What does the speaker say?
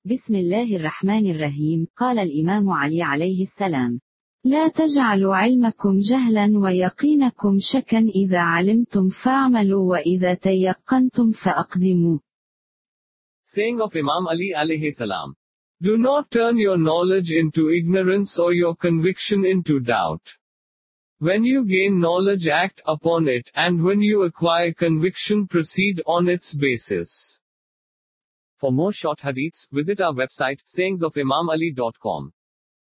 بسم الله الرحمن الرحيم. قال الإمام علي عليه السلام: لا تجعلوا علمكم جهلا ويقينكم شكا، إذا علمتم فاعملوا وإذا تيقنتم فأقدموا. Saying of Imam Ali alayhi salam. Do not turn your knowledge into ignorance or your conviction into doubt. When you gain knowledge, act upon it, and when you acquire conviction, proceed on its basis. For more short hadiths, visit our website, sayingsofimamali.com.